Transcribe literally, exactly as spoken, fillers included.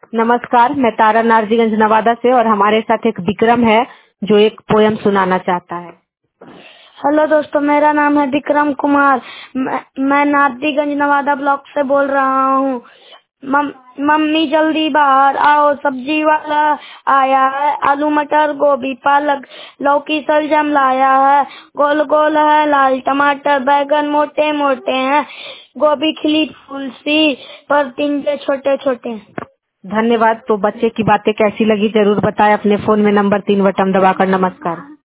नमस्कार, मैं तारा नारजीगंज नवादा से और हमारे साथ एक विक्रम है जो एक पोयम सुनाना चाहता है। हेलो दोस्तों, मेरा नाम है विक्रम कुमार। मैं, मैं नारजीगंज नवादा ब्लॉक से बोल रहा हूँ। मम, मम्मी जल्दी बाहर आओ, सब्जी वाला आया है। आलू मटर गोभी पालक लौकी सलजम लाया है। गोल गोल है लाल टमाटर, बैगन मोटे मोटे हैं। गोभी खिली फूल सी पर टिंडे छोटे छोटे हैं। धन्यवाद। तो बच्चे की बातें कैसी लगी जरूर बताएं अपने फोन में नंबर तीन बटन दबाकर। नमस्कार।